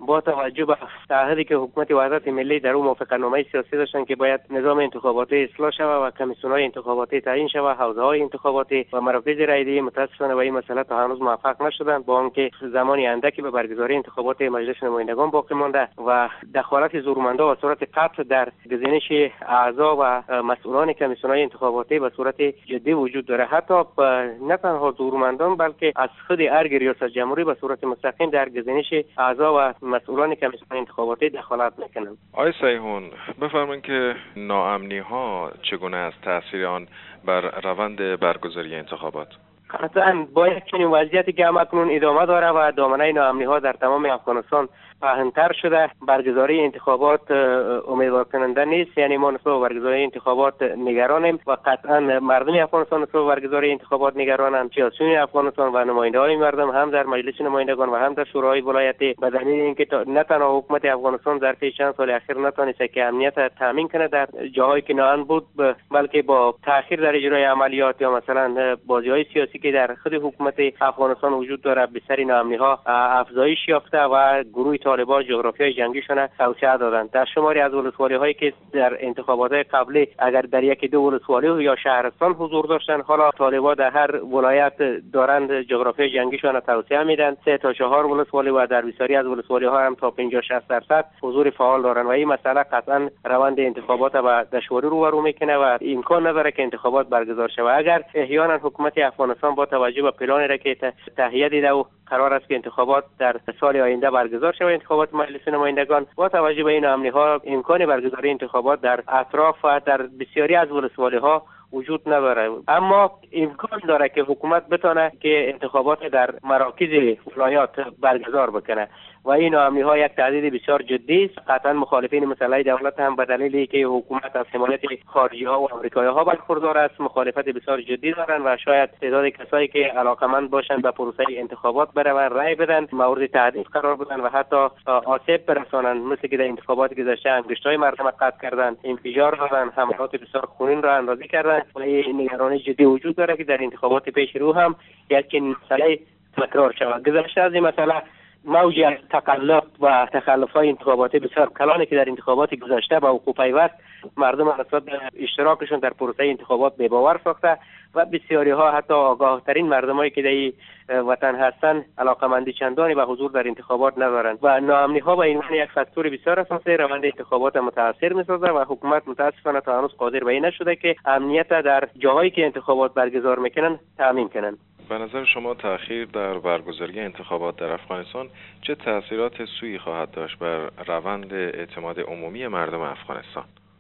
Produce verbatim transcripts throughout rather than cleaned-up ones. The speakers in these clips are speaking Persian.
با توجه به تعهدی که حکومت وحدت ملی در اون موافقتنامه سیاسی داشتن که باید نظام انتخاباتی اصلاح شود و کمیسیون‌های انتخاباتی تعیین شود، حوزه‌های انتخاباتی و مراکز رایدهی، متأسفانه به این مسئله تا هنوز موفق نشدند، با آنکه زمانی اندکی به برگزاری انتخابات مجلس نمایندگان باقی مانده و دخالت زورمنده و صورت قطع در گزینش اعضا و مسئولان کمیسیون‌های انتخاباتی به صورت جدی وجود داره. حتی نه تنها زورمندان بلکه از خود ارگ ریاست جمهوری به صورت مستقیم در گزینش اعضا و مسئولان کمیسیون انتخاباتی دخالت میکنند. آقای سیحون، بفرمایید که ناامنی ها چگونه است تاثیر آن بر روند برگزاری انتخابات؟ قطعاً باید چنین وضعیتی که همکنون ادامه داره و دامنه ناامنی ها در تمام افغانستان پهن‌تر شده، برگزاری انتخابات امیدوار کننده نیست. یعنی ما نسبت به برگزاری انتخابات نگرانیم و قطعا مردم افغانستان نسبت به برگزاری انتخابات نگرانند. سیاسیون افغانستان و نماینده‌های مردم هم در مجلس نمایندگان و هم در شورای ولایتی به دلیل اینکه نه تنها حکومت افغانستان در طی چند سال اخیر نتونسته که امنیت تامین کنه در جاهایی که ناامن بود، بلکه با تأخیر در اجرای عملیات یا مثلا بازی‌های سیاسی که در خود حکومت افغانستان وجود داره، بسیاری ناامنی‌ها افزایش یافته و گروه طالبان جغرافیای جنگیشون توسعه دادند. در شماری از ولسوالی‌هایی که در انتخابات قبلی اگر در یکی دو ولسوالی یا شهرستان حضور داشتند، حالا طالبان در هر ولایت دارند جغرافیای جنگیشون توسعه میدن. سه تا چهار ولسوالی و در بسیاری از ولسوالی‌ها هم تا پنجاه شصت درصد حضور فعال دارند و این مسئله قطعا روند انتخابات و دشواری رو برو میکنه و امکان نداره که انتخابات برگزار شود. اگر احیانا حکومت افغانستان با توجه به پلانی را که تهیه دیده و قرار است که انتخابات در سال آینده برگزار شود، انتخابات مجلس نمایندگان، با توجه به این امنی‌ها امکان برگزاری انتخابات در اطراف و در بسیاری از ولسوالی‌ها وجود نداره. اما امکان داره که حکومت بتونه که انتخابات در مراکز ولایات برگزار بکنه و این ناامنی‌ها یک تهدید بسیار جدی است. قطعا مخالفین مسئله دولت هم به دلیلی که حکومت از حمایت خارجی‌ها و آمریکایی‌ها برخوردار است مخالفت بسیار جدی دارند و شاید تعداد کسایی که علاقمند باشند به پروسه انتخابات بروند، رای بدن، مورد تهدید قرار بدن و حتی آسیب برسانند، مثل که در انتخابات گذشته انگشت‌های مردم قطع کردند، انفجار دادند، حملات بسیار خونین را اندازی کردند و این نگرانی جدی وجود داره که در انتخابات پیش رو هم یک مسئله تکرار شود. گذشته از این مسئله موج از تقلب و تخلف‌های انتخاباتی بسیار کلانی که در انتخابات گذشته با وقوع پیوست مردم نسبت به اشتراکشون در پروسه انتخابات بی‌باور ساخته و بسیاری ها حتی آگاه ترین مردمایی که در این وطن هستند علاقمندی چندانی به حضور در انتخابات ندارند و ناامنی ها به این معنی یک فاکتور بسیار اساسی روند انتخابات متاثر می‌سازه و حکومت متاسفانه تا هنوز قادر به این نشده که امنیت در جاهایی که انتخابات برگزار میکنن تامین کنن. به نظر شما تأخیر در برگزاری انتخابات در افغانستان چه تأثیرات سوئی خواهد داشت بر روند اعتماد عمومی مردم افغانستان؟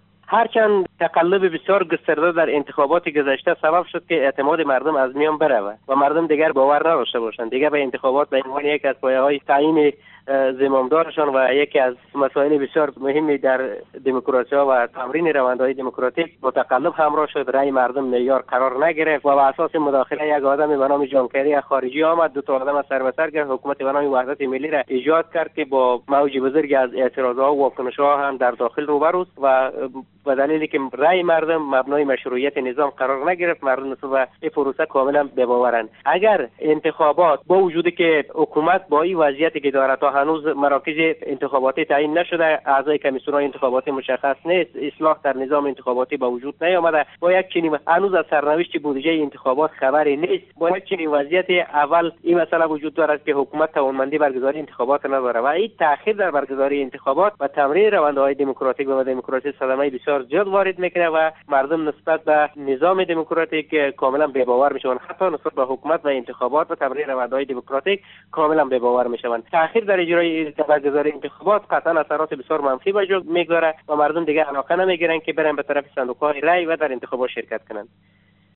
هرچند تقلب بسیار گسترده در انتخابات گذشته سبب شد که اعتماد مردم از میان برود و مردم دیگر باور نداشته باشند دیگر به انتخابات به عنوان یک از پایه‌های تعیین زمامدارشان و یکی از مسائل بسیار مهمی در دموکراسی و تمرین روندهای دموکراتیک با تقلب همراه شد. رأی مردم معیار قرار نگرفت و بر اساس مداخله یک آدم به نام جان کری خارجی آمد، دو تا آدم سر به سر گرفت، حکومت به نام وحدت ملی را ایجاد کرد که با موج بزرگی از اعتراضات و واکنش‌ها هم در داخل روبروست و به دلیلی که رأی مردم مبنای مشروعیت نظام قرار نگرفت، مردم نسبت به این پروسه کاملا بی‌باورند. اگر انتخابات با وجودی که حکومت با این وضعیتی که داره تا هنوز مراکز انتخاباتی تعیین نشده، اعضای کمیسیون‌های انتخاباتی مشخص نیست، اصلاح در نظام انتخاباتی با وجود نیامده، با یک چنین هنوز از سرنوشت بودجه انتخابات خبری نیست، با یک چنین وضعیت اول این مسئله وجود دارد که حکومت توانمندی برگزاری انتخابات نداره و این تأخیر در برگزاری انتخابات و تمرین روندهای دموکراتیک و دموکراسی صدمه بسیار زیاد وارد میکنه و مردم نسبت به نظام دموکراتیک کاملا بی‌باور میشوند، حتی نسبت به حکومت و انتخابات و تمرین روندهای دموکراتیک کاملا بی‌باور میشوند. تأخیر در اجرای برگزاری انتخابات قطعا اثرات بسیار منفی به وجود میگذاره و مردم دیگه علاقه نمیگیرن که برن به طرف صندوق‌های رای و در انتخابات شرکت کنند.